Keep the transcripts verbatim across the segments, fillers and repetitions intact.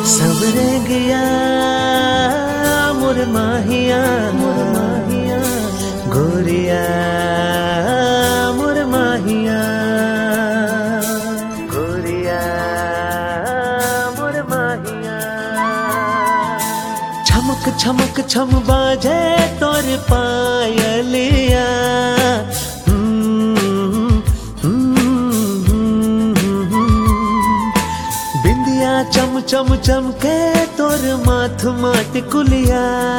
सबरे गया मोर माहिया मोर माहिया गोरिया मोर माहिया गोरिया मोर माहिया। छमक छमक छम बाजे तोर पायलिया चम चम चम के तोर माथ माट कुलिया।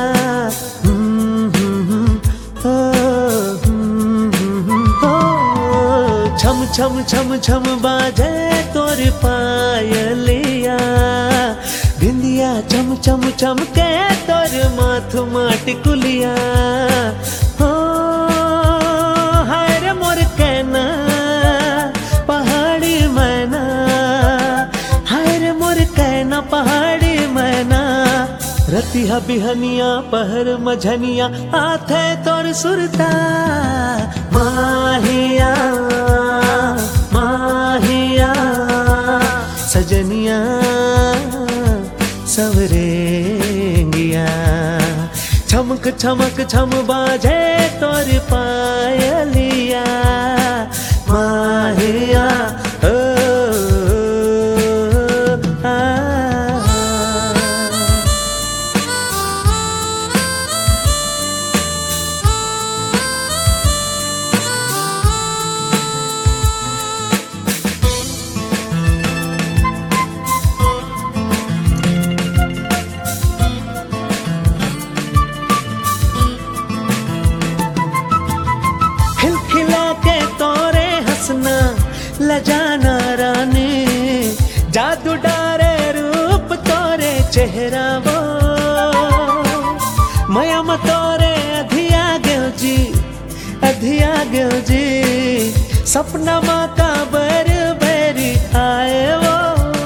छम छम छम छम बाजे तोर पायलिया बिंदिया चम चम चम के तोर माथ माट कुलिया। हो हाय रे मोर कहना पहाड़ी मैना कहना पहाड़ी मैना रतिया बिहनिया पहर मझनिया आथे तोर सुरता माहिया माहिया सजनिया सवरेंगिया। छमक छमक छम बाजे तोर पायलिया माहिया लजाना रानी जादू डारे रूप तोरे चेहरा वो मया तोरे अधिया गयो जी अधिया गयो जी सपना माँ का बर बेरी आए वो।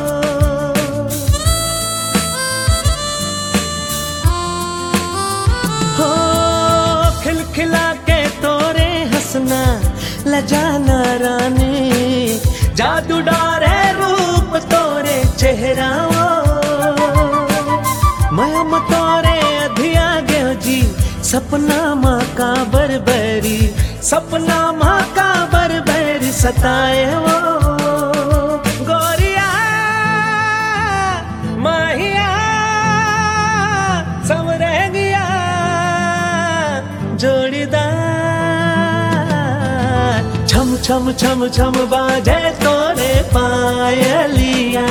हो खिलखिला के तोरे हंसना लजाना रानी जादू डारे रूप तोरे चेहरा वो मयम तोरे अधिया गयो जी सपना माँ का बरबरी सपना माँ का बरबरी सताए वो। गोरिया माहिया संवरे गया जोड़ीदार छम छम छम छम बाजे तोरे पायलिया।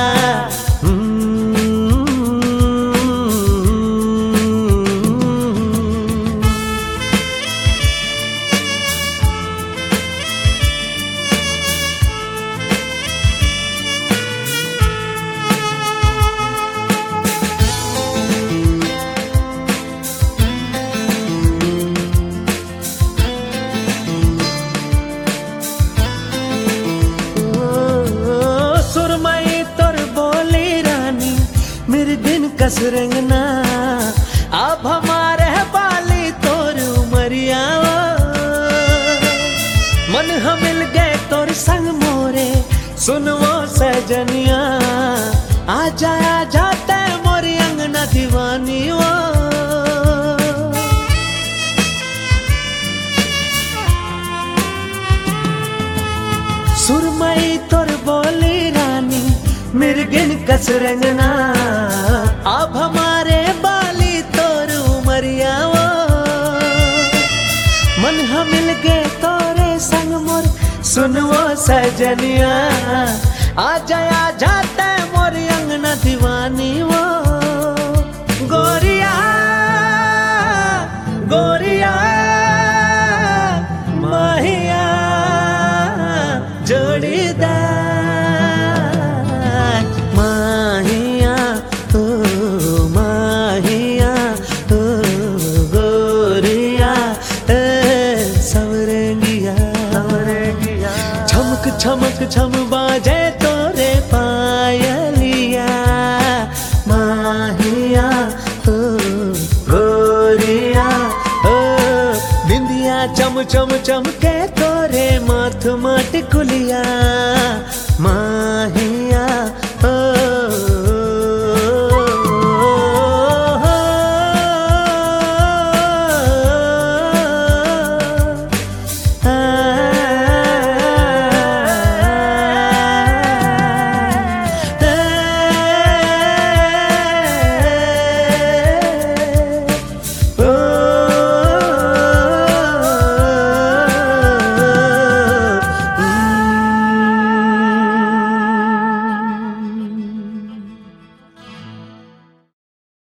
कस रंगना अब हमारे बाली तोर उमरिया मन हम मिल गए तोर संग मोरे सुनवो सजनिया आ जाया जाते मोरी अंगना दीवानी वो। सुरमई तोर बोली रानी मिर्गिन कस रंगना अब हमारे बाली तोर उमरिया वो मन हम मिल गए तोरे संग मोर सुनवो सजनिया आ जाया जाता मोर अंगना दीवानी वो। गोरिया गोरिया माहिया जोड़ीदार छमक छम बाजे तोरे पायलिया माहिया ओ गोरिया ओ बिंदिया चम चम चम के तोरे माथ माट कुलिया।